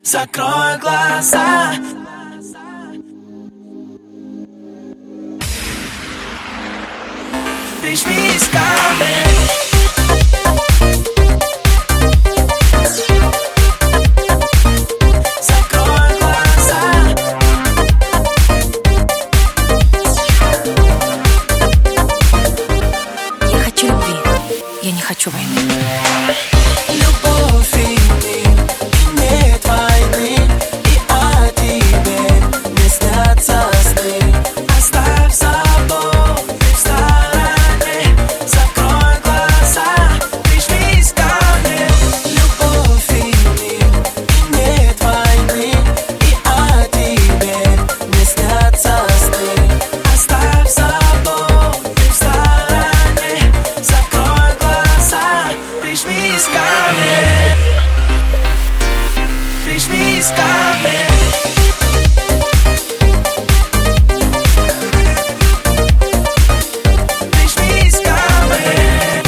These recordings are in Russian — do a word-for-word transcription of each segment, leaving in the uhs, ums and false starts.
Закрой глаза. Прижмись ко мне. Закрой глаза. Я хочу любви, я не хочу войны. Любовь и мир, и нет войны, и о тебе не снятся сны. Оставь забор в стороне, закрой глаза, прижмись ко мне. Любовь и мир, и нет войны, и о тебе не снятся сны. Оставь забор в стороне, закрой глаза, прижмись ко мне. Прижмись ко мне. Прижмись ко мне.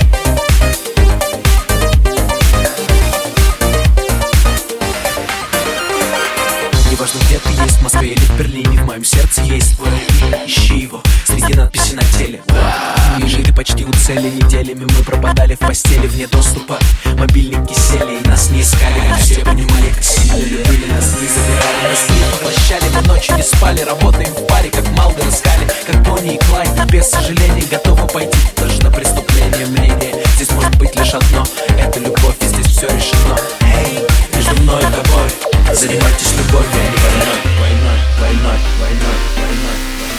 Неважно, где ты есть, в Москве или в Берлине, в моем сердце есть твое имя. Ищи его среди надписей на теле. Ниже ты почти у цели. Неделями мы пропадали в постели вне доступа. Мобильники сели и нас не искали. Мы все понимали, как сильно любили нас. Мы забирали нас, мы поглощали. Мы ночью не спали, работаем в паре, как Малдер и Скали. Как Бонни и Клайд, без сожалений готовы пойти даже на преступление. Мнение здесь может быть лишь одно: это любовь, и здесь все решено. Эй, между мной и тобой занимайтесь любовью, а не войной. Войной, войной, войной, войной.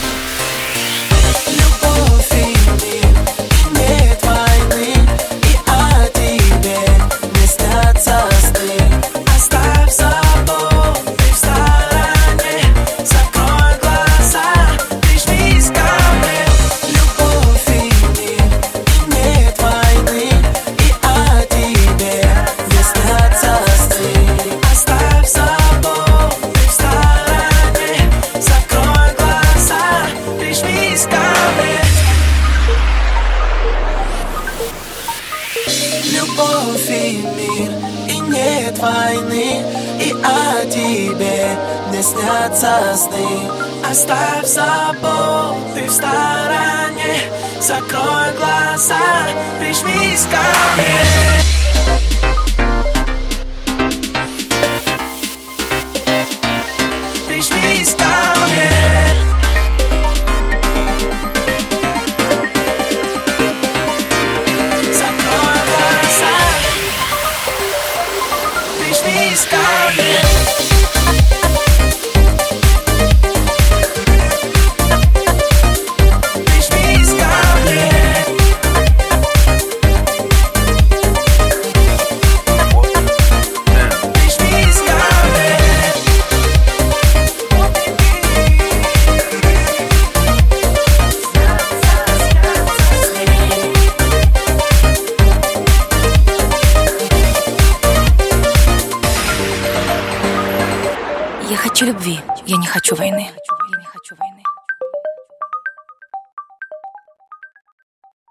Любовь и мир, и нет войны, и о тебе не снятся сны. Оставь забор в стороне, закрой глаза, прижмись ко мне. Любовь и мир, и нет войны, и о тебе не снятся сны. Оставь забор в стороне, закрой глаза, прижмись ко мне. Любовь и мир, и нет войны, и о тебе не снятся сны. Оставь заботы в стороне, закрой глаза, прижмись ко мне. Прижмись ко мне. Закрой глаза, прижмись ко мне. Прижмись ко мне. Прижмись ко мне. Я хочу любви, я не хочу войны.